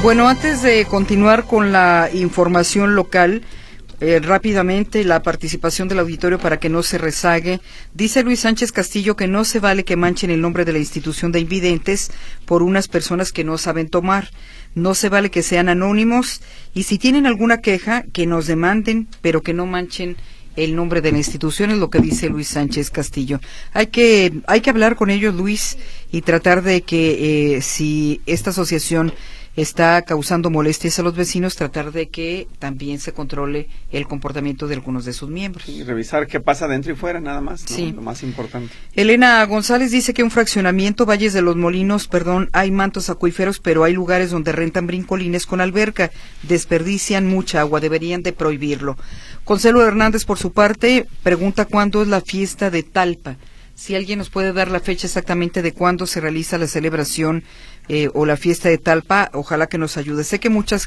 Bueno, antes de continuar con la información local, rápidamente la participación del auditorio para que no se rezague. Dice Luis Sánchez Castillo que no se vale que manchen el nombre de la institución de invidentes por unas personas que no saben tomar. No se vale que sean anónimos y si tienen alguna queja, que nos demanden, pero que no manchen el nombre de la institución, es lo que dice Luis Sánchez Castillo. Hay que hablar con ellos, Luis, y tratar de que si esta asociación está causando molestias a los vecinos, tratar de que también se controle el comportamiento de algunos de sus miembros. Y revisar qué pasa dentro y fuera, nada más, ¿no? Sí. Lo más importante. Elena González dice que un fraccionamiento, Valles de los Molinos, hay mantos acuíferos, pero hay lugares donde rentan brincolines con alberca, desperdician mucha agua, deberían de prohibirlo. Consuelo Hernández, por su parte, pregunta cuándo es la fiesta de Talpa. Si alguien nos puede dar la fecha exactamente de cuándo se realiza la celebración o la fiesta de Talpa, ojalá que nos ayude. Sé que muchas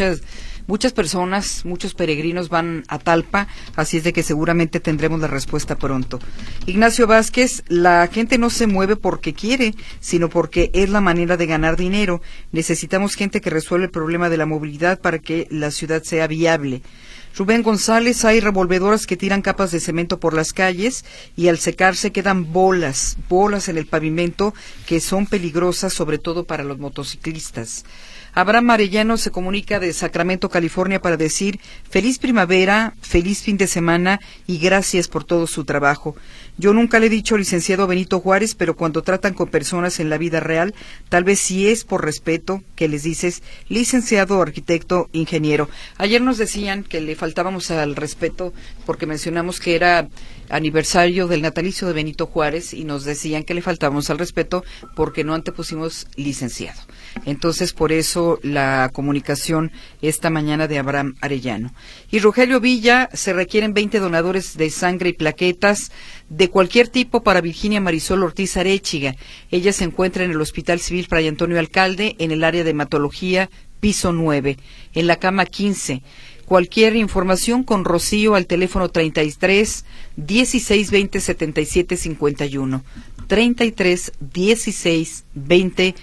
personas, muchos peregrinos van a Talpa, así es de que seguramente tendremos la respuesta pronto. Ignacio Vázquez, la gente no se mueve porque quiere, sino porque es la manera de ganar dinero. Necesitamos gente que resuelva el problema de la movilidad para que la ciudad sea viable. Rubén González, hay revolvedoras que tiran capas de cemento por las calles y al secarse quedan bolas en el pavimento que son peligrosas, sobre todo para los motociclistas. Abraham Arellano se comunica de Sacramento, California, para decir feliz primavera, feliz fin de semana y gracias por todo su trabajo. Yo nunca le he dicho licenciado Benito Juárez, pero cuando tratan con personas en la vida real, tal vez sí es por respeto que les dices licenciado, arquitecto, ingeniero. Ayer nos decían que le faltábamos al respeto porque mencionamos que era aniversario del natalicio de Benito Juárez y nos decían que le faltábamos al respeto porque no antepusimos licenciado. Entonces, por eso la comunicación esta mañana de Abraham Arellano. Y Rogelio Villa, se requieren 20 donadores de sangre y plaquetas de cualquier tipo para Virginia Marisol Ortiz Aréchiga. Ella se encuentra en el Hospital Civil Fray Antonio Alcalde, en el área de hematología, piso 9, en la cama 15. Cualquier información con Rocío al teléfono 33 16 20 77 51. 33 16 20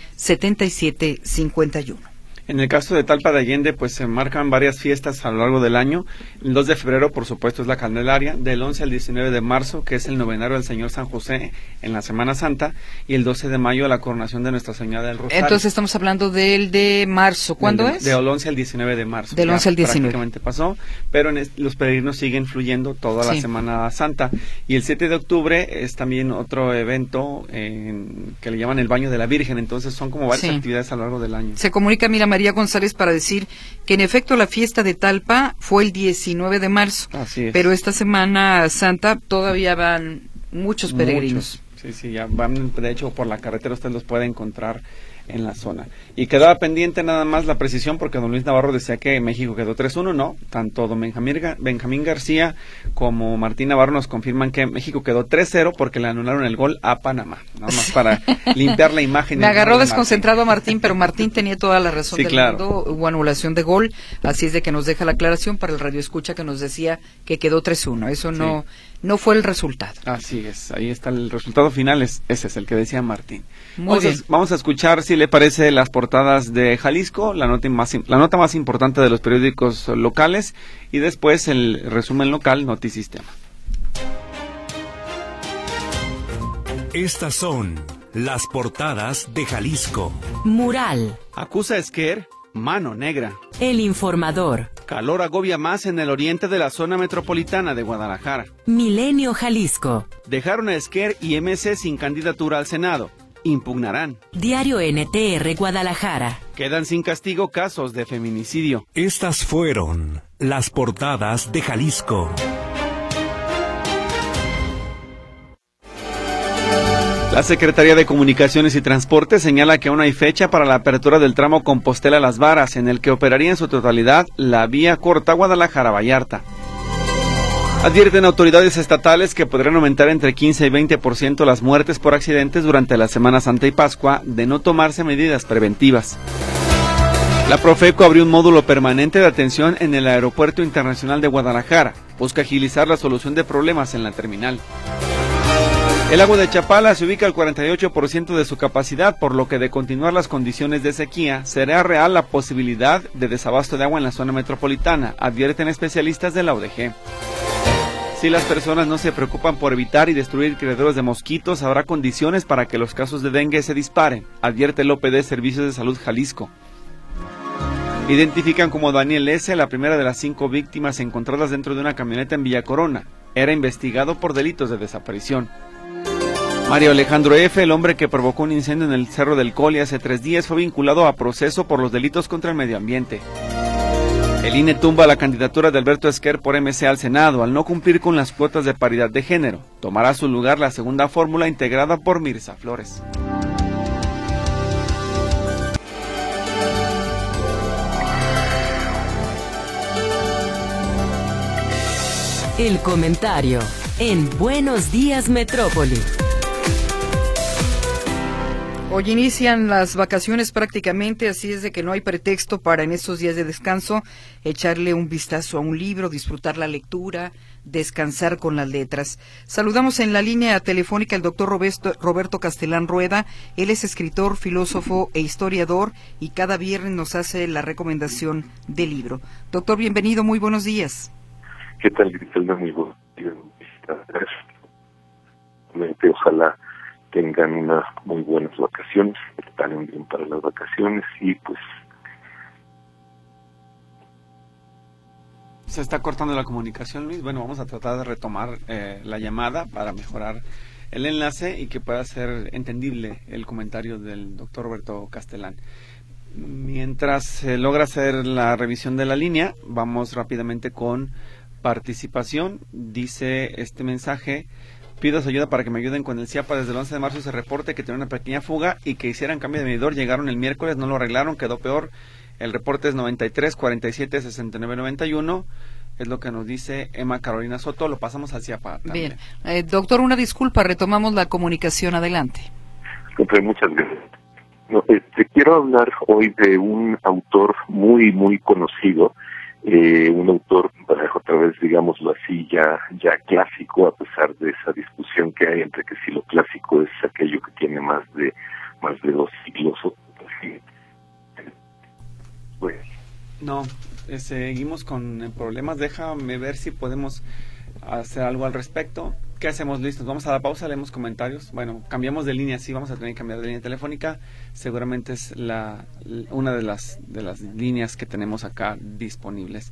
77 51. En el caso de Talpa de Allende, pues se marcan varias fiestas a lo largo del año. El 2 de febrero, por supuesto, es la Candelaria, del 11 al 19 de marzo, que es el novenario del Señor San José en la Semana Santa, y el 12 de mayo la coronación de Nuestra Señora del Rosario. Entonces estamos hablando del de marzo. ¿Cuándo es? Del 11 al 19 de marzo. Del 11 al 19. Prácticamente pasó, pero los peregrinos siguen fluyendo toda la Semana Santa. Y el 7 de octubre es también otro evento que le llaman el Baño de la Virgen. Entonces son como varias actividades a lo largo del año. Se comunica, mira, María González para decir que en efecto la fiesta de Talpa fue el 19 de marzo. Así es. Pero esta Semana Santa todavía van muchos peregrinos. Sí, ya van, de hecho, por la carretera usted los puede encontrar en la zona. Y quedaba pendiente nada más la precisión porque don Luis Navarro decía que México quedó 3-1, no, tanto don Benjamín García como Martín Navarro nos confirman que México quedó 3-0 porque le anularon el gol a Panamá, nada más para limpiar la imagen. Me agarró desconcentrado a Martín, pero Martín tenía toda la razón del mundo, hubo anulación de gol, así es de que nos deja la aclaración para el radioescucha que nos decía que quedó 3-1, eso no fue el resultado. Así es, ahí está el resultado final, ese es el que decía Martín. Muy bien. Vamos a escuchar, si le parece, las portadas de Jalisco, la nota más importante de los periódicos locales, y después el resumen local, Notisistema. Estas son las portadas de Jalisco. Mural. Acusa a Esquer, mano negra. El Informador. Calor agobia más en el oriente de la zona metropolitana de Guadalajara. Milenio Jalisco. Dejaron a Esquer y MC sin candidatura al Senado. Impugnarán. Diario NTR Guadalajara. Quedan sin castigo casos de feminicidio. Estas fueron las portadas de Jalisco. La Secretaría de Comunicaciones y Transporte señala que aún hay fecha para la apertura del tramo Compostela-Las Varas, en el que operaría en su totalidad la vía corta Guadalajara-Vallarta. Advierten autoridades estatales que podrían aumentar entre 15 y 20% las muertes por accidentes durante la Semana Santa y Pascua de no tomarse medidas preventivas. La Profeco abrió un módulo permanente de atención en el Aeropuerto Internacional de Guadalajara. Busca agilizar la solución de problemas en la terminal. El lago de Chapala se ubica al 48% de su capacidad, por lo que de continuar las condiciones de sequía, será real la posibilidad de desabasto de agua en la zona metropolitana, advierten especialistas de la UDG. Si las personas no se preocupan por evitar y destruir criaderos de mosquitos, habrá condiciones para que los casos de dengue se disparen, advierte el OPD Servicios de Salud Jalisco. Identifican como Daniel S., la primera de las 5 víctimas encontradas dentro de una camioneta en Villa Corona. Era investigado por delitos de desaparición. Mario Alejandro F., el hombre que provocó un incendio en el Cerro del Coli hace 3 días, fue vinculado a proceso por los delitos contra el medio ambiente. El INE tumba la candidatura de Alberto Esquer por MC al Senado al no cumplir con las cuotas de paridad de género. Tomará su lugar la segunda fórmula integrada por Mirza Flores. El comentario en Buenos Días Metrópoli. Hoy inician las vacaciones prácticamente, así es de que no hay pretexto para en estos días de descanso echarle un vistazo a un libro, disfrutar la lectura, descansar con las letras. Saludamos en la línea telefónica al doctor Roberto Castelán Rueda. Él es escritor, filósofo e historiador y cada viernes nos hace la recomendación del libro. Doctor, bienvenido, muy buenos días. ¿Qué tal, Griselda? Muy buenos días. Ojalá tengan unas muy buenas vacaciones, están bien para las vacaciones y pues... Se está cortando la comunicación, Luis. Bueno, vamos a tratar de retomar la llamada para mejorar el enlace y que pueda ser entendible el comentario del doctor Roberto Castelán. Mientras se logra hacer la revisión de la línea, vamos rápidamente con participación. Dice este mensaje: pido su ayuda para que me ayuden con el CIAPA. Desde el 11 de marzo se reporte que tiene una pequeña fuga y que hicieran cambio de medidor. Llegaron el miércoles, no lo arreglaron, quedó peor. El reporte es 93 47 69 91. Es lo que nos dice Emma Carolina Soto. Lo pasamos al CIAPA también. Bien. Doctor, una disculpa, retomamos la comunicación. Adelante. Muchas gracias. No, quiero hablar hoy de un autor muy, muy conocido. Un autor, otra vez digámoslo así, ya clásico, a pesar de esa discusión que hay entre que si lo clásico es aquello que tiene más de 2 siglos o así. Pues, no, seguimos con problemas. Déjame ver si podemos hacer algo al respecto. ¿Qué hacemos, Luis? Nos vamos a la pausa, leemos comentarios. Bueno, cambiamos de línea, sí, vamos a tener que cambiar de línea telefónica. Seguramente es una de las líneas que tenemos acá disponibles.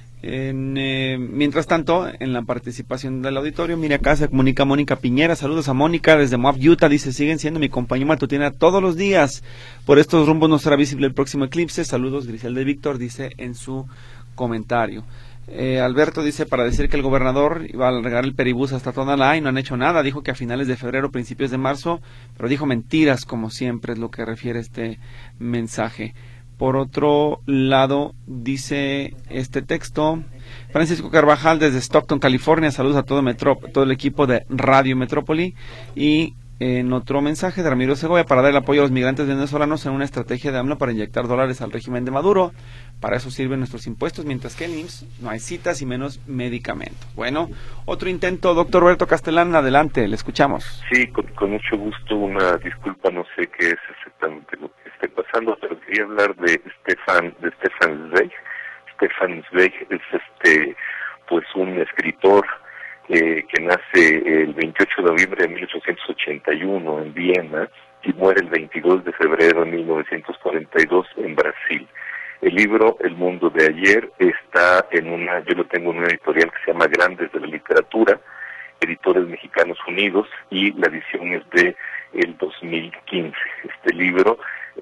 Mientras tanto, en la participación del auditorio, mire, acá se comunica Mónica Piñera. Saludos a Mónica desde Moab, Utah. Dice: siguen siendo mi compañía matutina todos los días. Por estos rumbos no será visible el próximo eclipse. Saludos, Griselda y Víctor, dice en su comentario. Alberto dice: para decir que el gobernador iba a alargar el peribús hasta Tonalá y no han hecho nada. Dijo que a finales de febrero, principios de marzo, pero dijo mentiras, como siempre, es lo que refiere este mensaje. Por otro lado, dice este texto Francisco Carvajal desde Stockton, California. Saludos a todo el equipo de Radio Metrópoli. Y en otro mensaje de Ramiro Segovia: para dar el apoyo a los migrantes venezolanos en una estrategia de AMLO para inyectar dólares al régimen de Maduro. Para eso sirven nuestros impuestos, mientras que en IMSS no hay citas y menos medicamentos. Bueno, otro intento, doctor Roberto Castelán, adelante, le escuchamos. Sí, con mucho gusto. Una disculpa, no sé qué es exactamente lo que esté pasando, pero quería hablar de Stefan Zweig. Stefan Zweig es pues un escritor que nace el 28 de noviembre de 1881 en Viena y muere el 22 de febrero de 1942 en Brasil. El libro El Mundo de Ayer está yo lo tengo en una editorial que se llama Grandes de la Literatura, Editores Mexicanos Unidos, y la edición es de el 2015. Este libro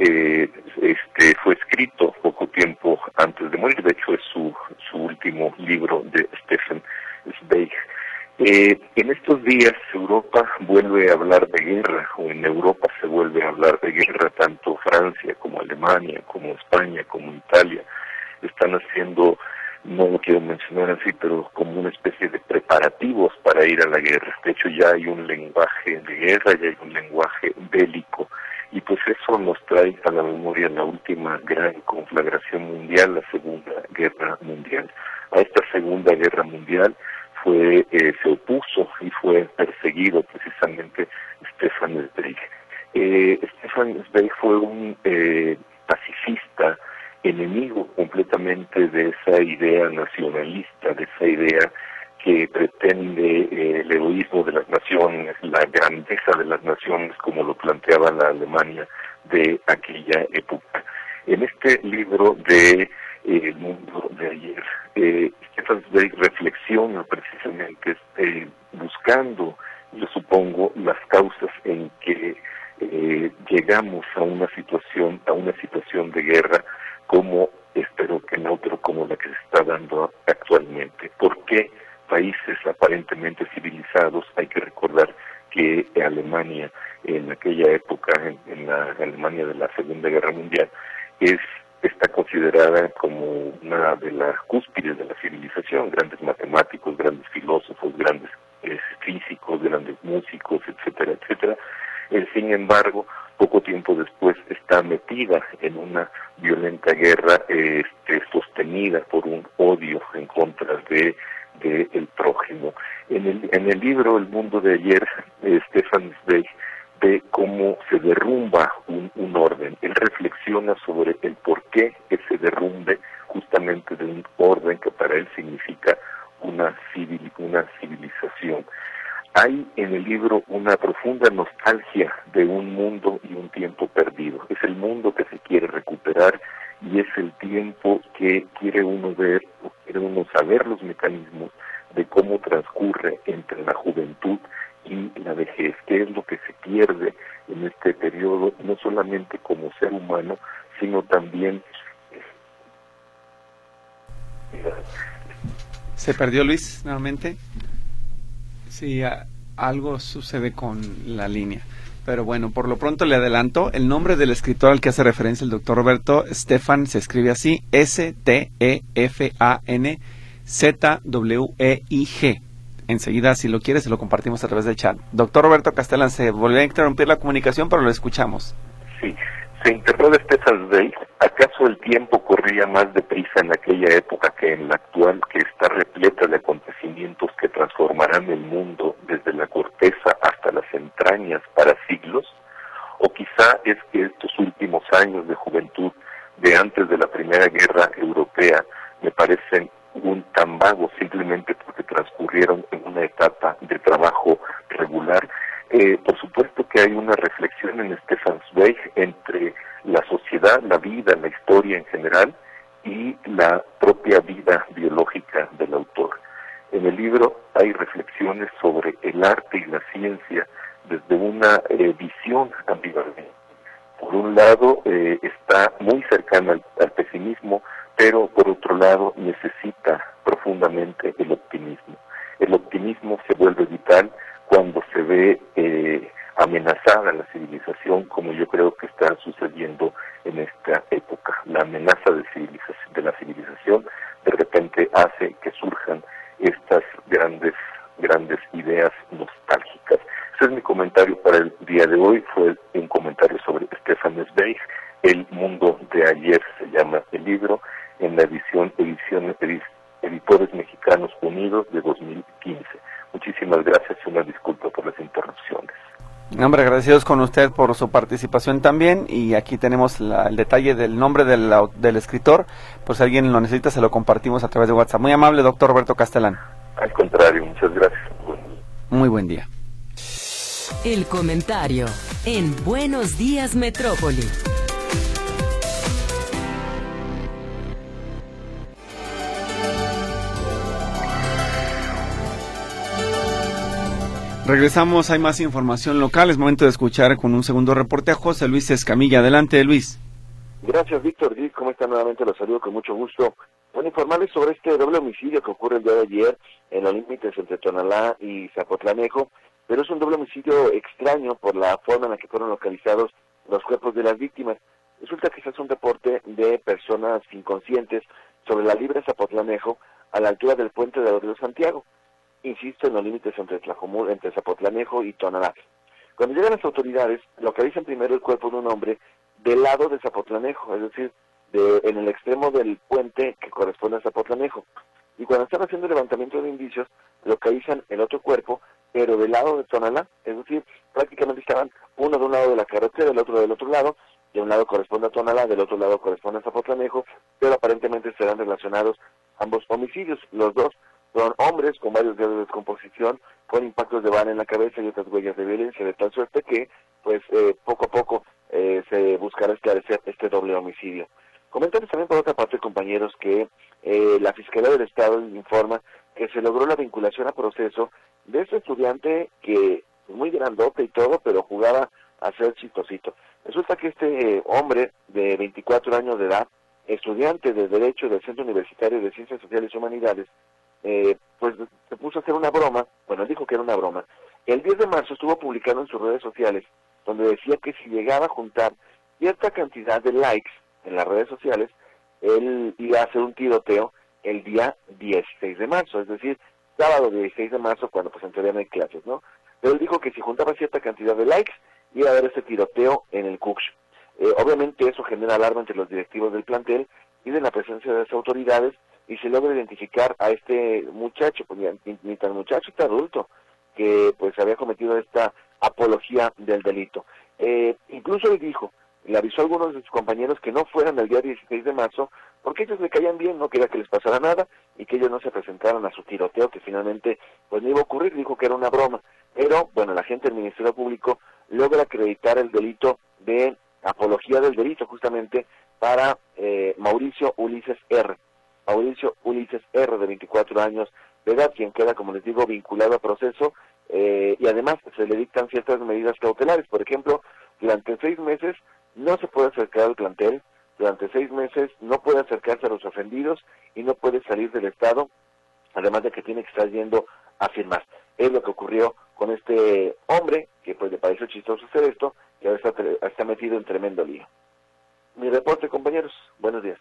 fue escrito poco tiempo antes de morir. De hecho, es su último libro de Stefan Zweig. En estos días Europa vuelve a hablar de guerra, o en Europa se vuelve a hablar de guerra. Tanto Francia como Alemania, como España, como Italia están haciendo, no lo quiero mencionar así, pero como una especie de preparativos para ir a la guerra. De hecho, ya hay un lenguaje de guerra, ya hay un lenguaje bélico, y pues eso nos trae a la memoria la última gran conflagración mundial, la Segunda Guerra Mundial. A esta Segunda Guerra Mundial se opuso y fue perseguido precisamente Stefan Zweig. Stefan Zweig fue un pacifista, enemigo completamente de esa idea nacionalista, de esa idea que pretende el egoísmo de las naciones, la grandeza de las naciones, como lo planteaba la Alemania de aquella época. En este libro de El mundo de ayer, Stefan Zweig reflexiona precisamente buscando, yo supongo, las causas en que llegamos a una situación de guerra, como espero que no, pero como la que se está dando actualmente. ¿Por qué países aparentemente civilizados? Hay que recordar que Alemania, en aquella época, en la Alemania de la Segunda Guerra Mundial, está considerada como una de las cúspides de la civilización, grandes matemáticos, grandes filósofos, grandes físicos, grandes músicos, etcétera, etcétera. Sin embargo, poco tiempo después está metida en una violenta guerra sostenida por un odio en contra de el prójimo. En el libro El mundo de ayer, Stefan Zweig ve cómo se derrumba un orden. Él reflexiona sobre el porqué ese derrumbe justamente de un orden que para él significa una civilización. Hay en el libro una profunda nostalgia de un mundo y un tiempo perdido. Es el mundo que se quiere recuperar y es el tiempo que quiere uno ver, quiere uno saber los mecanismos de cómo transcurre entre la juventud y la vejez, qué es lo que se pierde en este periodo, no solamente como ser humano, sino también... ¿Se perdió Luis nuevamente? Sí, algo sucede con la línea. Pero bueno, por lo pronto le adelanto, el nombre del escritor al que hace referencia el doctor Roberto, Stefan, se escribe así, Stefan-Zweig. Enseguida, si lo quiere, se lo compartimos a través del chat. Doctor Roberto Castellán, se volvió a interrumpir la comunicación, pero lo escuchamos. Sí, se interroga Stefan Zweig, ¿acaso el tiempo corría más deprisa en aquella época que en la actual, que está repleta de acontecimientos que transformarán el mundo desde la corteza hasta las entrañas para siglos? ¿O quizá es que estos últimos años de juventud de antes de la Primera Guerra Europea me parecen tan vagos simplemente porque transcurrieron en una etapa de trabajo regular? Por supuesto que hay una reflexión en Stefan Zweig entre la sociedad, la vida, la historia en general y la propia vida biológica del autor. En el libro hay reflexiones sobre el arte y la ciencia desde una visión ambivalente. Por un lado, está muy cercana al pesimismo, pero por otro lado necesita profundamente el optimismo. El optimismo se vuelve vital cuando se ve amenazada la civilización, como yo creo que está sucediendo en esta época. La amenaza de la civilización de repente hace que surjan estas grandes ideas nostálgicas. Ese es mi comentario para el día de hoy. Fue un comentario sobre Stefan Zweig. El mundo de ayer se llama el libro, en la edición Editores Mexicanos Unidos de 2015. Muchísimas gracias y una disculpa por las interrupciones. Hombre, agradecidos con usted por su participación también, y aquí tenemos el detalle del nombre del escritor, pues si alguien lo necesita se lo compartimos a través de WhatsApp. Muy amable, doctor Roberto Castellán. Al contrario, muchas gracias. Muy buen día. El comentario en Buenos Días Metrópoli. Regresamos, hay más información local, es momento de escuchar con un segundo reporte a José Luis Escamilla. Adelante, Luis. Gracias, Víctor. ¿Cómo está? Nuevamente los saludo con mucho gusto. Bueno, informarles sobre este doble homicidio que ocurre el día de ayer en los límites entre Tonalá y Zapotlanejo, pero es un doble homicidio extraño por la forma en la que fueron localizados los cuerpos de las víctimas. Resulta que se hace un reporte de personas inconscientes sobre la Libre Zapotlanejo a la altura del puente de Río Santiago. Insisto, en los límites entre Zapotlanejo y Tonalá. Cuando llegan las autoridades, localizan primero el cuerpo de un hombre del lado de Zapotlanejo, es decir, en el extremo del puente que corresponde a Zapotlanejo. y cuando están haciendo el levantamiento de indicios, localizan el otro cuerpo, pero del lado de Tonalá, es decir, prácticamente estaban uno de un lado de la carretera, el otro del otro lado, de un lado corresponde a Tonalá, del otro lado corresponde a Zapotlanejo, pero aparentemente serán relacionados ambos homicidios. Los dos son hombres con varios grados de descomposición, con impactos de bala en la cabeza y otras huellas de violencia, de tal suerte que, pues, poco a poco se buscará esclarecer este doble homicidio. Comentarles también por otra parte, compañeros, que la Fiscalía del Estado informa que se logró la vinculación a proceso de este estudiante que es muy grandote y todo, pero jugaba a ser chistosito. Resulta que este hombre de 24 años de edad, estudiante de Derecho del Centro Universitario de Ciencias Sociales y Humanidades, pues se puso a hacer una broma, bueno, él dijo que era una broma. El 10 de marzo estuvo publicando en sus redes sociales, donde decía que si llegaba a juntar cierta cantidad de likes en las redes sociales, él iba a hacer un tiroteo el día 16 de marzo, es decir, sábado 16 de marzo, cuando pues en teoría no hay clases, ¿no? Pero él dijo que si juntaba cierta cantidad de likes, iba a haber este tiroteo en el CUCSH. Obviamente eso genera alarma entre los directivos del plantel, piden la presencia de las autoridades y se logra identificar a este muchacho, pues ni tan muchacho, tan adulto, que pues había cometido esta apología del delito. Incluso él dijo, le avisó a algunos de sus compañeros que no fueran el día 16 de marzo, porque ellos le caían bien, no quería que les pasara nada, y que ellos no se presentaran a su tiroteo, que finalmente pues no iba a ocurrir, dijo que era una broma. Pero, bueno, la gente del Ministerio Público logra acreditar el delito de apología del delito, justamente, para Mauricio Ulises R. Mauricio Ulises R, de 24 años de edad, quien queda, como les digo, vinculado a proceso, y además se le dictan ciertas medidas cautelares. Por ejemplo, durante 6 meses no se puede acercar al plantel, durante 6 meses no puede acercarse a los ofendidos y no puede salir del estado, además de que tiene que estar yendo a firmar. Es lo que ocurrió con este hombre, que pues le pareció chistoso hacer esto, y ahora está metido en tremendo lío. Mi reporte, compañeros. Buenos días.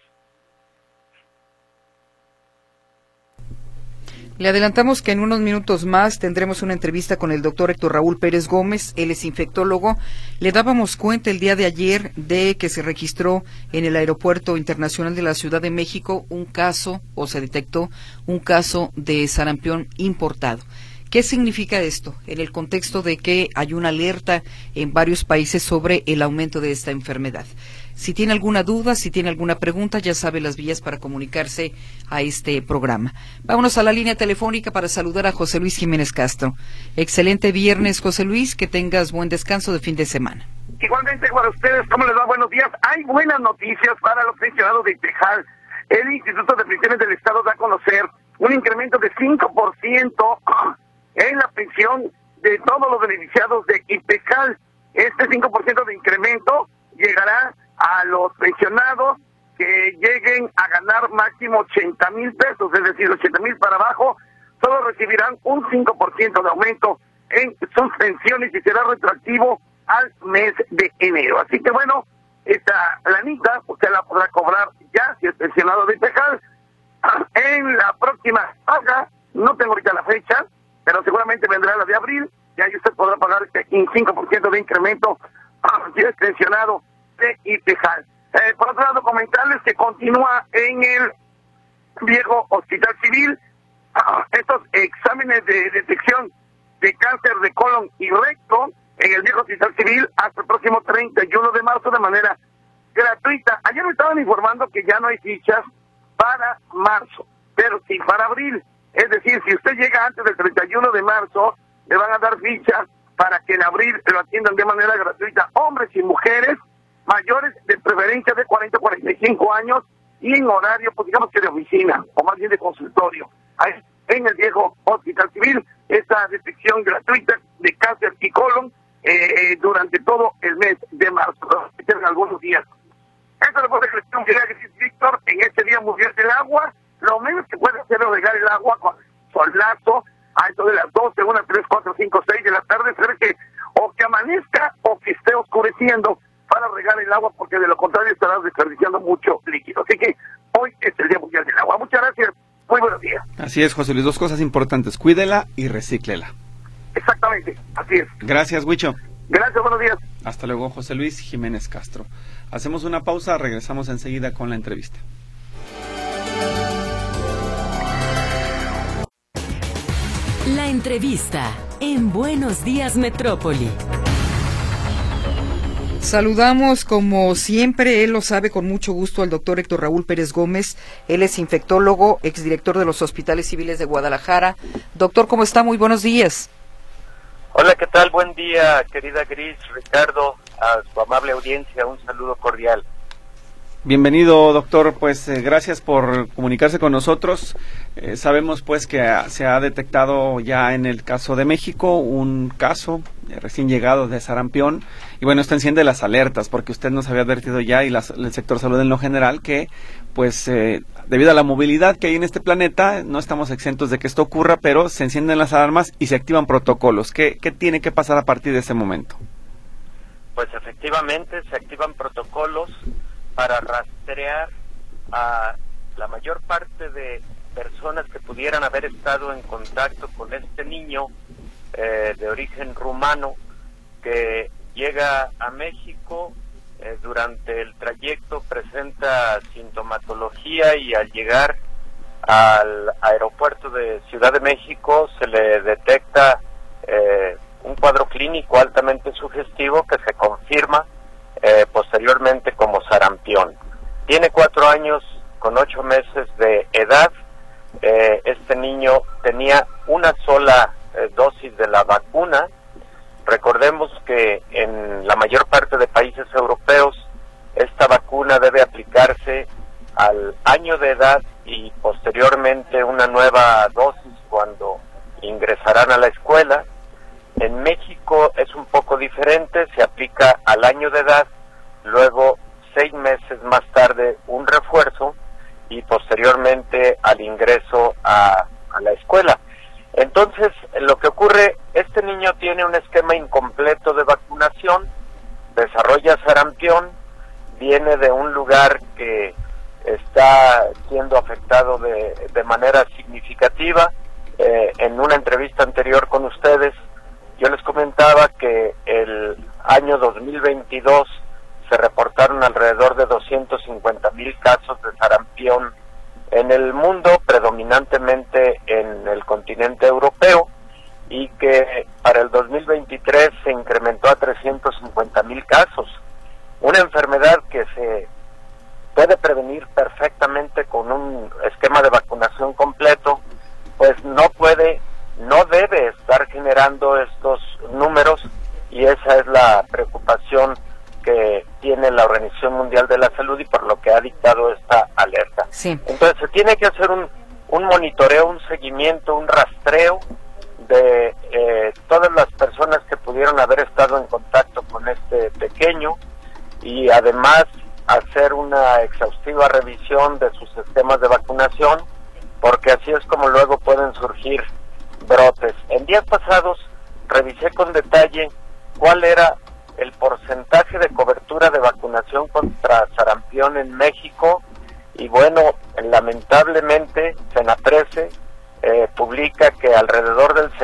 Le adelantamos que en unos minutos más tendremos una entrevista con el doctor Héctor Raúl Pérez Gómez, él es infectólogo. Le dábamos cuenta el día de ayer de que se registró en el Aeropuerto Internacional de la Ciudad de México un caso, o se detectó un caso de sarampión importado. ¿Qué significa esto? En el contexto de que hay una alerta en varios países sobre el aumento de esta enfermedad. Si tiene alguna duda, si tiene alguna pregunta, ya sabe las vías para comunicarse a este programa. Vámonos a la línea telefónica para saludar a José Luis Jiménez Castro. Excelente viernes, José Luis, que tengas buen descanso de fin de semana. Igualmente para ustedes, ¿cómo les va? Buenos días. Hay buenas noticias para los pensionados de Tejal. El Instituto de Pensiones del Estado da a conocer un incremento de 5% en la pensión de todos los beneficiados de Ipejal. Este 5% de incremento llegará a los pensionados que lleguen a ganar máximo 80,000 pesos, es decir, 80,000 para abajo, solo recibirán un 5% de aumento en sus pensiones y será retroactivo al mes de enero. Así que bueno, esta lanita usted la podrá cobrar ya si es pensionado de Ipejal en la próxima paga. No tengo ahorita la fecha, pero seguramente vendrá la de abril, y ahí usted podrá pagar un 5% de incremento si es pensionado de Ipejal. Por otro lado, comentarles que continúa en el viejo Hospital Civil estos exámenes de detección de cáncer de colon y recto en el viejo Hospital Civil hasta el próximo 31 de marzo de manera gratuita. Ayer me estaban informando que ya no hay fichas para marzo, pero sí para abril. Es decir, si usted llega antes del 31 de marzo, le van a dar fichas para que en abril lo atiendan de manera gratuita, hombres y mujeres mayores, de preferencia de 40 a 45 años, y en horario, pues digamos que de oficina, o más bien de consultorio. Ahí, en el viejo Hospital Civil, esta detección gratuita de cáncer y colon durante todo el mes de marzo, en algunos días. Esto lo puede decir Víctor, en este Día Mundial del Agua. Lo menos que puede hacer es regar el agua con solazo a eso de las 12, 1, 3, 4, 5, 6 de la tarde, que o que amanezca o que esté oscureciendo para regar el agua, porque de lo contrario estarás desperdiciando mucho líquido. Así que hoy es el Día Mundial del Agua. Muchas gracias, muy buenos días. Así es, José Luis, 2 cosas importantes, cuídela y recíclela. Exactamente, así es. Gracias, Huicho. Gracias, buenos días. Hasta luego, José Luis Jiménez Castro. Hacemos una pausa, regresamos enseguida con la entrevista. La entrevista en Buenos Días Metrópoli. Saludamos, como siempre, él lo sabe, con mucho gusto, al doctor Héctor Raúl Pérez Gómez. Él es infectólogo, exdirector de los Hospitales Civiles de Guadalajara. Doctor, ¿cómo está? Muy buenos días. Hola, ¿qué tal? Buen día, querida Gris, Ricardo, a su amable audiencia, un saludo cordial. Bienvenido, doctor, pues gracias por comunicarse con nosotros. Sabemos pues que se ha detectado ya en el caso de México un caso recién llegado de sarampión, y bueno, esto enciende las alertas porque usted nos había advertido ya, y el sector salud en lo general, que pues debido a la movilidad que hay en este planeta, no estamos exentos de que esto ocurra, pero se encienden las alarmas y se activan protocolos. ¿Qué tiene que pasar a partir de ese momento? Pues efectivamente se activan protocolos para rastrear a la mayor parte de personas que pudieran haber estado en contacto con este niño de origen rumano que llega a México. Durante el trayecto presenta sintomatología y al llegar al aeropuerto de Ciudad de México se le detecta un cuadro clínico altamente sugestivo que se confirma posteriormente como sarampión. Tiene 4 años con 8 meses de edad. Este niño tenía una sola dosis de la vacuna. Recordemos que en la mayor parte de países europeos esta vacuna debe aplicarse al año de edad y posteriormente una nueva dosis cuando ingresarán a la escuela. En México es un poco diferente, se aplica al año de edad, luego 6 meses más tarde un refuerzo y posteriormente al ingreso a la escuela. Entonces, lo que ocurre, este niño tiene un esquema incompleto de vacunación, desarrolla sarampión, viene de un lugar que está siendo afectado de manera significativa. En una entrevista anterior con ustedes, yo les comentaba que el año 2022 se reportaron alrededor de 250,000 casos de sarampión en el mundo, predominantemente en el continente europeo, y que para el 2023 se incrementó a 350,000 casos. Una enfermedad que se puede prevenir perfectamente con un esquema de vacunación completo, pues no debe estar generando estos números, y esa es la preocupación que tiene la Organización Mundial de la Salud y por lo que ha dictado esta alerta. Sí. Entonces se tiene que hacer un monitoreo, un seguimiento, un rastreo de todas las personas que pudieron haber estado en contacto con este pequeño, y además hacer una exhaustiva revisión de sus sistemas de vacunación, porque así es como luego pueden surgir brotes. En días pasados revisé con detalle cuál era el porcentaje de cobertura de vacunación contra sarampión en México, y bueno, lamentablemente Fenaprece publica que alrededor del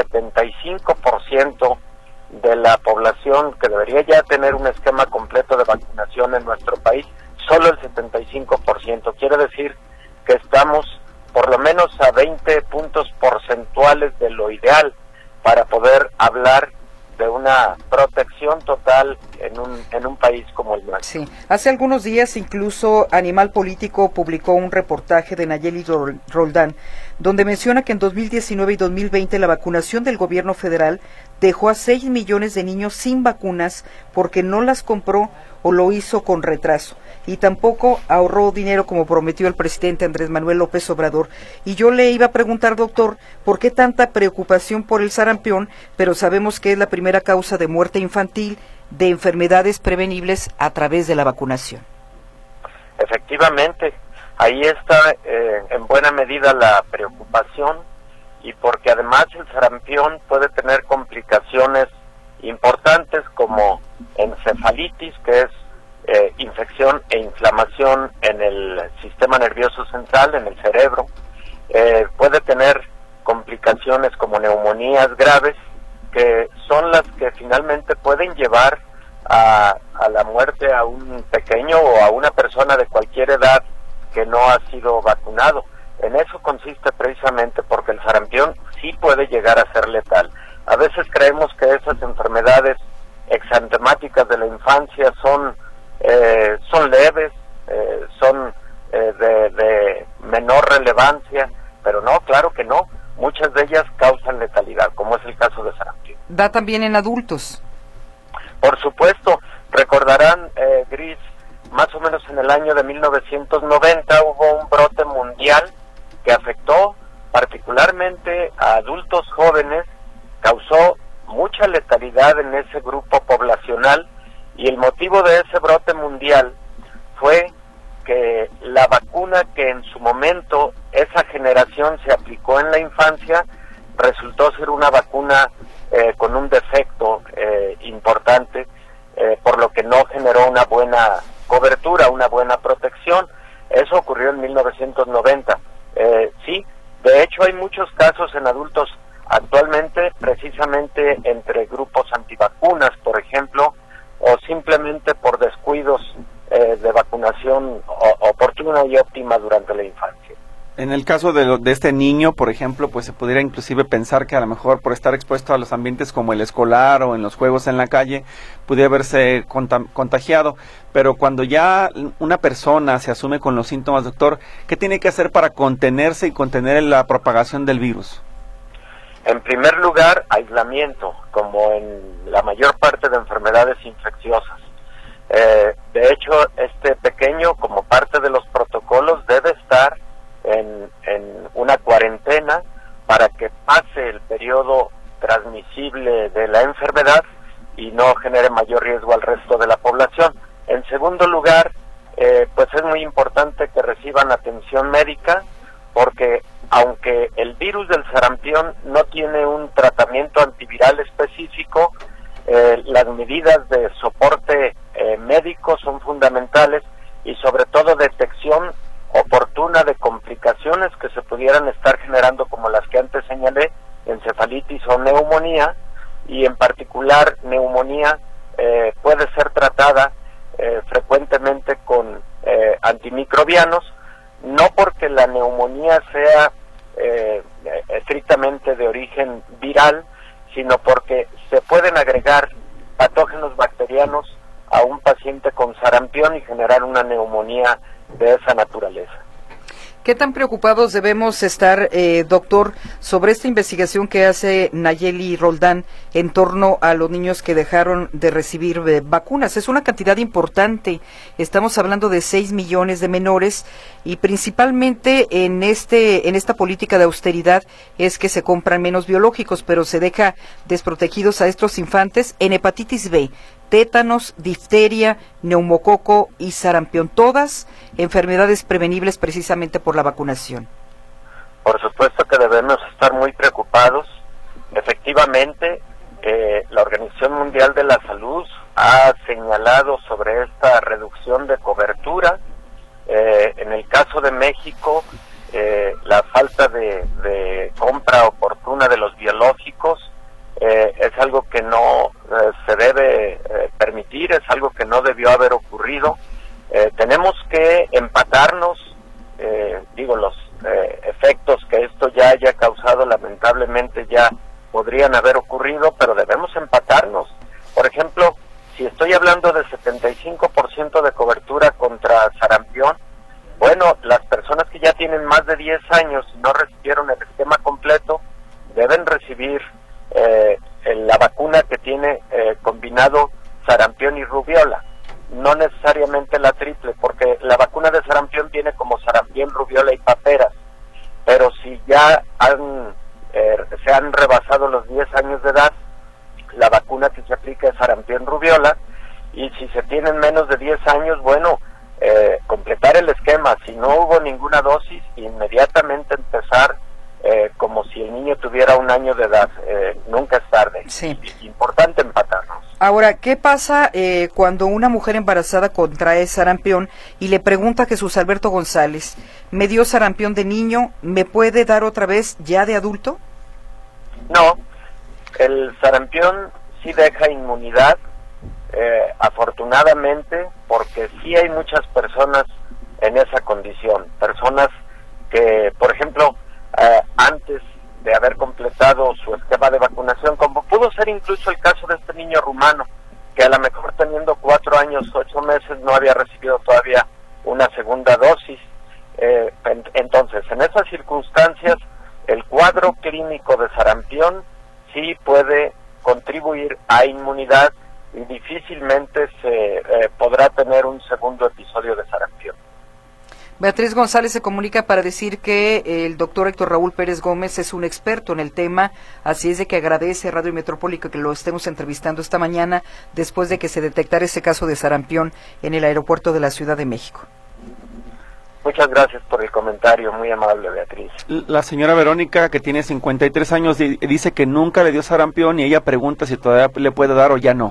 75% de la población que debería ya tener un esquema completo de vacunación en nuestro país, solo el 75%. Quiere decir que estamos por lo menos a 20 puntos porcentuales de lo ideal para poder hablar de una protección total en un país como el nuestro. Sí, hace algunos días incluso Animal Político publicó un reportaje de Nayeli Roldán, donde menciona que en 2019 y 2020 la vacunación del gobierno federal dejó a 6 millones de niños sin vacunas porque no las compró o lo hizo con retraso, y tampoco ahorró dinero como prometió el presidente Andrés Manuel López Obrador. Y yo le iba a preguntar, doctor, ¿por qué tanta preocupación por el sarampión? Pero sabemos que es la primera causa de muerte infantil de enfermedades prevenibles a través de la vacunación. Efectivamente, ahí está en buena medida la preocupación, y porque además el sarampión puede tener complicaciones importantes como encefalitis, que es infección e inflamación en el sistema nervioso central, en el cerebro. Puede tener complicaciones como neumonías graves, que son las que finalmente pueden llevar a la muerte a un pequeño o a una persona de cualquier edad que no ha sido vacunado. en eso consiste precisamente, porque el sarampión sí puede llegar a ser letal. A veces creemos que esas enfermedades exantemáticas de la infancia son leves, son de menor relevancia, pero no, claro que no. Muchas de ellas causan letalidad, como es el caso de sarampión. ¿Da también en adultos? Por supuesto, recordarán, Gris, más o menos en el año de 1990 hubo un brote mundial que afectó particularmente a adultos jóvenes, causó mucha letalidad en ese grupo poblacional, y el motivo de ese brote mundial fue que la vacuna que en su momento esa generación se aplicó en la infancia resultó ser una vacuna con un defecto importante, por lo que no generó una buena cobertura, una buena protección. Eso ocurrió en 1990. Sí, de hecho hay muchos casos en adultos actualmente, precisamente entre grupos antivacunas, por ejemplo, o simplemente por descuidos de vacunación oportuna y óptima durante la infancia. En el caso de este niño, por ejemplo, pues se pudiera inclusive pensar que a lo mejor por estar expuesto a los ambientes como el escolar o en los juegos en la calle, pudiera haberse contagiado. Pero cuando ya una persona se asume con los síntomas, doctor, ¿qué tiene que hacer para contenerse y contener la propagación del virus? En primer lugar, aislamiento, como en la mayor parte de enfermedades infecciosas. De hecho, este pequeño, como parte de los protocolos, debe estar en una cuarentena para que pase el periodo transmisible de la enfermedad y no genere mayor riesgo al resto de la población. En segundo lugar, pues es muy importante que reciban atención médica, porque aunque el virus del sarampión no tiene un tratamiento antiviral específico, las medidas de soporte médico son fundamentales, y sobre todo detección oportuna de complicaciones que se pudieran estar generando, como las que antes señalé, encefalitis o neumonía, y en particular neumonía puede ser tratada frecuentemente con antimicrobianos, no porque la neumonía sea estrictamente de origen viral, sino porque se pueden agregar patógenos bacterianos a un paciente con sarampión y generar una neumonía de esa naturaleza. ¿Qué tan preocupados debemos estar, doctor, sobre esta investigación que hace Nayeli Roldán en torno a los niños que dejaron de recibir vacunas? Es una cantidad importante, estamos hablando de 6 millones de menores, y principalmente en esta política de austeridad es que se compran menos biológicos, pero se deja desprotegidos a estos infantes en hepatitis B, tétanos, difteria, neumococo y sarampión, todas enfermedades prevenibles precisamente por la vacunación. Por supuesto que debemos estar muy preocupados. Efectivamente, la Organización Mundial de la Salud ha señalado sobre esta reducción de cobertura. En el caso de México, la falta de compra oportuna de los biológicos es algo que no se debe permitir, es algo que no debió haber ocurrido. Tenemos que empatarnos, los efectos que esto ya haya causado lamentablemente ya podrían haber ocurrido, pero debemos empatarnos. Por ejemplo, si estoy hablando de 75% de cobertura contra sarampión, bueno, las personas que ya tienen más de 10 años y no recibieron el esquema completo, deben recibir la vacuna que tiene combinado sarampión y rubiola, no necesariamente la triple, porque la vacuna de sarampión viene como sarampión, rubiola y paperas, pero si ya se han rebasado los 10 años de edad, la vacuna que se aplica es sarampión, rubiola, y si se tienen menos de 10 años, bueno, completar el esquema. Si no hubo ninguna dosis, inmediatamente empezar como si el niño tuviera 1 año de edad. Nunca es tarde. Sí. Importante empatarnos. Ahora, ¿qué pasa cuando una mujer embarazada contrae sarampión y le pregunta a Jesús Alberto González, me dio sarampión de niño, ¿me puede dar otra vez ya de adulto? No, el sarampión sí deja inmunidad, afortunadamente, porque sí hay muchas personas en esa condición, personas que, por ejemplo, antes de haber completado su esquema de vacunación, como pudo ser incluso el caso de este niño rumano, que a lo mejor teniendo 4 años, 8 meses, no había recibido todavía una segunda dosis. Entonces, en esas circunstancias, el cuadro clínico de sarampión sí puede contribuir a inmunidad y difícilmente se podrá tener un segundo episodio de sarampión. Beatriz González se comunica para decir que el doctor Héctor Raúl Pérez Gómez es un experto en el tema, así es de que agradece a Radio Metropólica que lo estemos entrevistando esta mañana después de que se detectara ese caso de sarampión en el aeropuerto de la Ciudad de México. Muchas gracias por el comentario, muy amable, Beatriz. La señora Verónica, que tiene 53 años, dice que nunca le dio sarampión y ella pregunta si todavía le puede dar o ya no.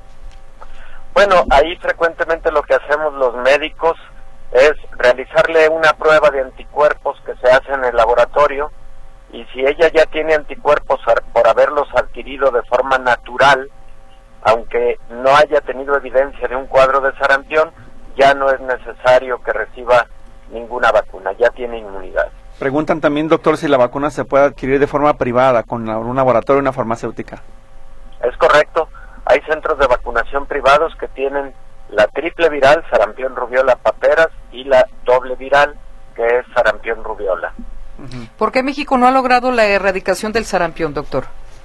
Bueno, ahí frecuentemente lo que hacemos los médicos es realizarle una prueba de anticuerpos que se hace en el laboratorio, y si ella ya tiene anticuerpos por haberlos adquirido de forma natural, aunque no haya tenido evidencia de un cuadro de sarampión, ya no es necesario que reciba ninguna vacuna, ya tiene inmunidad. Preguntan también, doctor, si la vacuna se puede adquirir de forma privada, con un laboratorio o una farmacéutica. Es correcto, hay centros de vacunación privados que tienen la triple viral, sarampión, rubiola, paperas, y la doble viral, que es sarampión, rubiola. ¿Por qué México no ha logrado la erradicación del sarampión, doctor?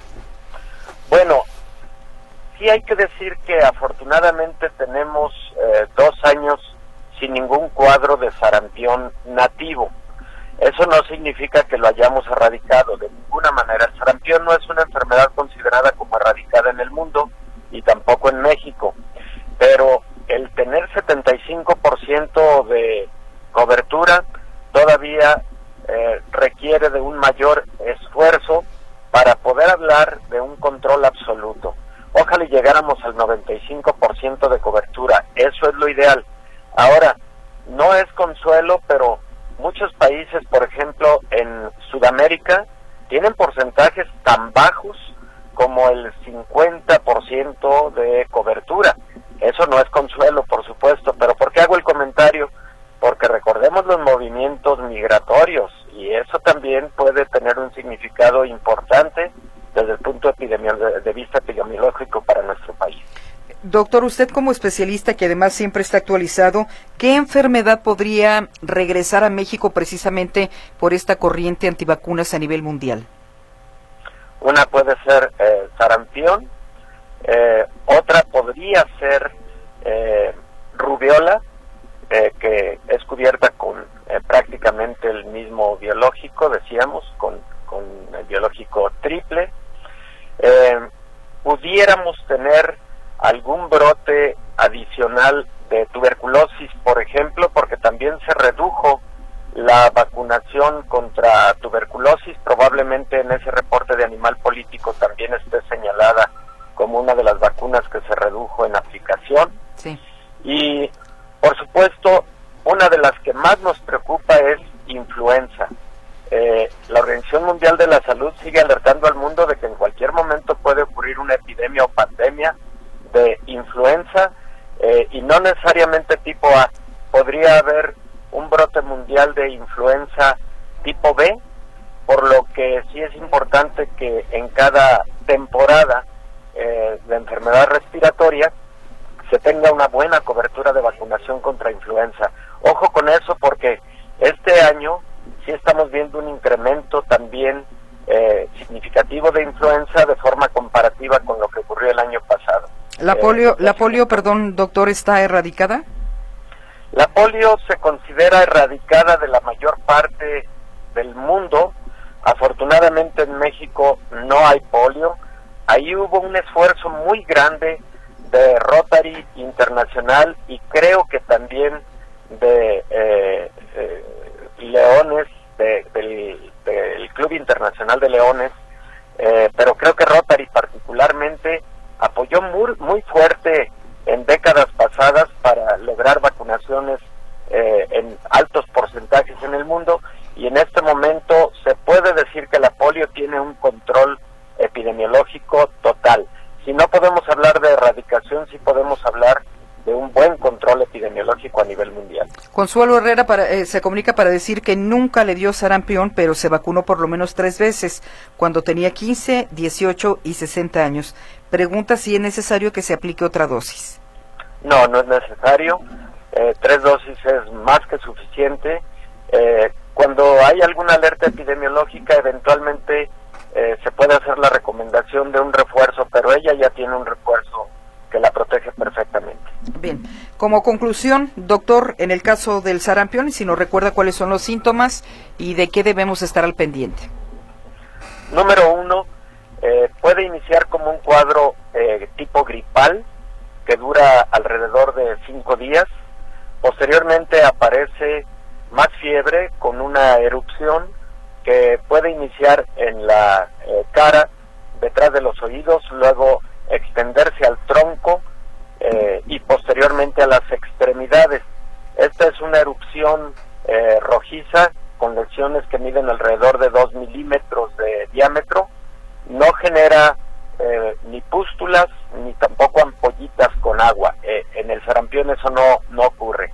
Bueno, sí hay que decir que afortunadamente tenemos 2 años sin ningún cuadro de sarampión nativo. Eso no significa que lo hayamos erradicado de ninguna manera. El sarampión no es una enfermedad considerada como erradicada en el mundo y tampoco en México, pero el tener 75% de cobertura todavía requiere de un mayor esfuerzo para poder hablar de un control absoluto. Ojalá llegáramos al 95% de cobertura, eso es lo ideal. Ahora, no es consuelo, pero muchos países, por ejemplo, en Sudamérica, tienen porcentajes tan bajos como el 50% de cobertura. Eso no es consuelo, por supuesto, pero ¿por qué hago el comentario? Porque recordemos los movimientos migratorios, y eso también puede tener un significado importante desde el punto de vista epidemiológico para nuestro país. Doctor, usted como especialista que además siempre está actualizado, ¿qué enfermedad podría regresar a México precisamente por esta corriente antivacunas a nivel mundial? Una puede ser sarampión, otra podría ser rubiola, que es cubierta con prácticamente el mismo biológico, decíamos, con el biológico triple. Pudiéramos tener algún brote adicional de tuberculosis, por ejemplo, porque también se redujo la vacunación contra tuberculosis. Probablemente en ese reporte de Animal Político también esté señalada como una de las vacunas que se redujo en aplicación. Sí. Y, por supuesto, una de las que más nos preocupa es influenza. La Organización Mundial de la Salud sigue alertando al mundo de que en cualquier momento puede ocurrir una epidemia o pandemia de influenza, y no necesariamente tipo A. Podría haber un brote mundial de influenza tipo B, por lo que sí es importante que en cada temporada de enfermedad respiratoria se tenga una buena cobertura de vacunación contra influenza. Ojo con eso, porque este año sí estamos viendo un incremento también significativo de influenza de forma comparativa con lo que ocurrió el año pasado. ¿La polio, perdón, doctor, está erradicada? La polio se considera erradicada de la mayor parte del mundo. Afortunadamente en México no hay polio. Ahí hubo un esfuerzo muy grande de Rotary Internacional y creo que también de Leones, del Club Internacional de Leones, pero creo que Rotary particularmente apoyó muy fuerte en décadas pasadas para lograr vacunaciones en altos porcentajes en el mundo, y en este momento se puede decir que la polio tiene un control epidemiológico total. Si no podemos hablar de erradicación, sí podemos hablar de un buen control epidemiológico a nivel mundial. Consuelo Herrera se comunica para decir que nunca le dio sarampión, pero se vacunó por lo menos 3 veces, cuando tenía 15, 18 y 60 años. Pregunta si es necesario que se aplique otra dosis. No, no es necesario. 3 dosis es más que suficiente. Cuando hay alguna alerta epidemiológica, eventualmente se puede hacer la recomendación de un refuerzo, pero ella ya tiene un refuerzo que la protege perfectamente. Bien, como conclusión, doctor, en el caso del sarampión, si nos recuerda cuáles son los síntomas y de qué debemos estar al pendiente. Número 1, puede iniciar como un cuadro tipo gripal, que dura alrededor de 5 días. Posteriormente aparece más fiebre con una erupción que puede iniciar en la cara, detrás de los oídos, luego extenderse al tronco y posteriormente a las extremidades. Esta es una erupción rojiza con lesiones que miden alrededor de 2 milímetros de diámetro. No genera ni pústulas ni tampoco ampollitas con agua. En el sarampión eso no ocurre.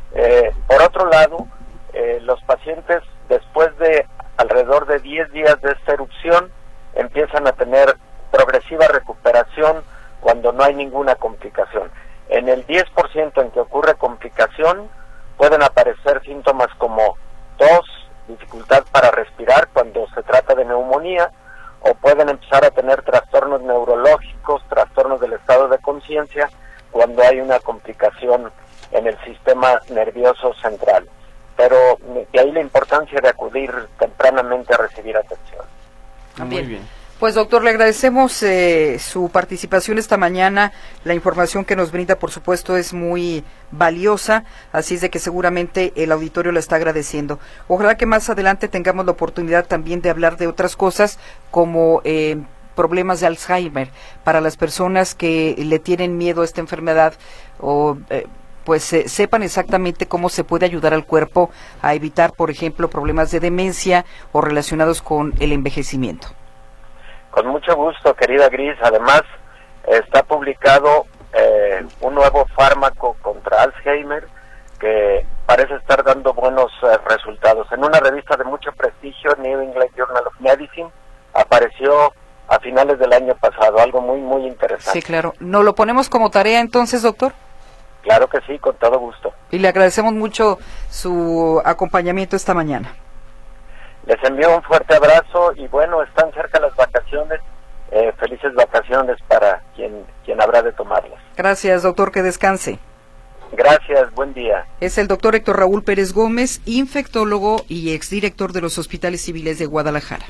Por otro lado, los pacientes después de alrededor de 10 días de esta erupción empiezan a tener progresiva recuperación cuando no hay ninguna complicación. En el 10% en que ocurre complicación pueden aparecer síntomas como tos, dificultad para respirar cuando se trata de neumonía, o pueden empezar a tener trastornos neurológicos, trastornos del estado de conciencia cuando hay una complicación en el sistema nervioso central. Pero de ahí la importancia de acudir tempranamente a recibir atención. Muy bien. Pues doctor, le agradecemos su participación esta mañana. La información que nos brinda, por supuesto, es muy valiosa, así es de que seguramente el auditorio la está agradeciendo. Ojalá que más adelante tengamos la oportunidad también de hablar de otras cosas como problemas de Alzheimer para las personas que le tienen miedo a esta enfermedad o pues sepan exactamente cómo se puede ayudar al cuerpo a evitar, por ejemplo, problemas de demencia o relacionados con el envejecimiento. Con mucho gusto, querida Gris. Además, está publicado un nuevo fármaco contra Alzheimer que parece estar dando buenos resultados. En una revista de mucho prestigio, New England Journal of Medicine, apareció a finales del año pasado, algo muy, muy interesante. Sí, claro. ¿Nos lo ponemos como tarea entonces, doctor? Claro que sí, con todo gusto. Y le agradecemos mucho su acompañamiento esta mañana. Les envío un fuerte abrazo y bueno, están cerca las vacaciones. Felices vacaciones para quien habrá de tomarlas. Gracias, doctor, que descanse. Gracias, buen día. Es el doctor Héctor Raúl Pérez Gómez, infectólogo y exdirector de los Hospitales Civiles de Guadalajara.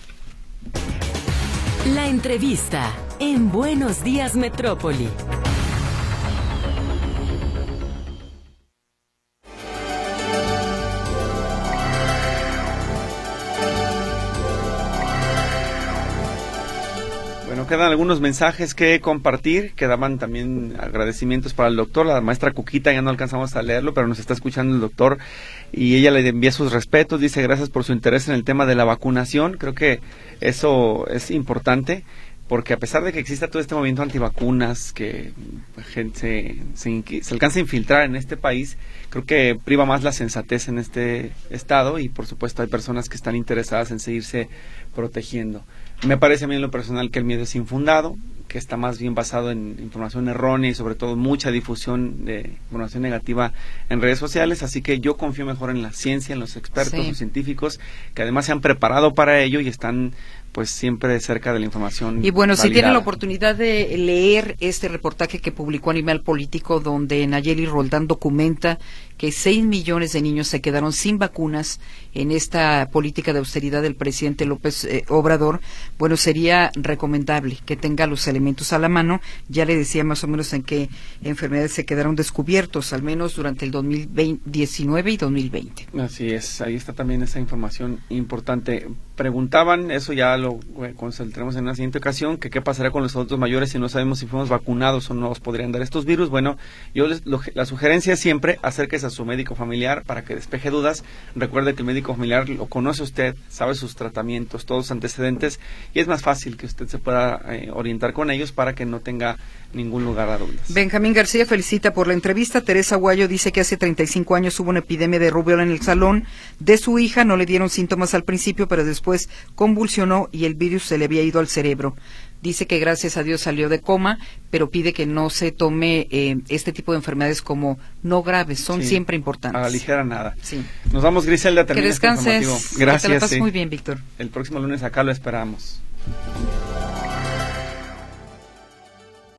La entrevista en Buenos Días Metrópoli. Bueno, quedan algunos mensajes que compartir, quedaban también agradecimientos para el doctor, la maestra Cuquita, ya no alcanzamos a leerlo, pero nos está escuchando el doctor y ella le envía sus respetos, dice gracias por su interés en el tema de la vacunación, creo que eso es importante, porque a pesar de que exista todo este movimiento antivacunas, que gente se alcanza a infiltrar en este país, creo que priva más la sensatez en este estado y por supuesto hay personas que están interesadas en seguirse protegiendo. Me parece a mí en lo personal que el miedo es infundado, que está más bien basado en información errónea y sobre todo mucha difusión de información negativa en redes sociales, así que yo confío mejor en la ciencia, en los expertos, los científicos, que además se han preparado para ello y están pues siempre cerca de la información. Y bueno, validada. si tienen la oportunidad de leer este reportaje que publicó Animal Político, donde Nayeli Roldán documenta que 6 millones de niños se quedaron sin vacunas en esta política de austeridad del presidente López Obrador, bueno, sería recomendable que tenga los elementos a la mano. Ya le decía más o menos en qué enfermedades se quedaron descubiertos, al menos durante el 2019 y 2020. Así es, ahí está también esa información importante. preguntaban, eso ya lo concentremos en una siguiente ocasión, que qué pasará con los adultos mayores si no sabemos si fuimos vacunados o no nos podrían dar estos virus. Bueno, la sugerencia es siempre acérquese a su médico familiar para que despeje dudas. Recuerde que el médico familiar lo conoce usted, sabe sus tratamientos, todos sus antecedentes, y es más fácil que usted se pueda orientar con ellos para que no tenga ningún lugar a dudas. Benjamín García felicita por la entrevista. Teresa Guayo dice que hace 35 años hubo una epidemia de rubiola en el salón de su hija, no le dieron síntomas al principio, pero después convulsionó y el virus se le había ido al cerebro. Dice que gracias a Dios salió de coma, pero pide que no se tome este tipo de enfermedades como no graves, son siempre importantes. A la ligera nada. Sí. Nos vamos, Griselda, que descanses. Gracias. Que te la pases muy bien, Víctor. El próximo lunes acá lo esperamos.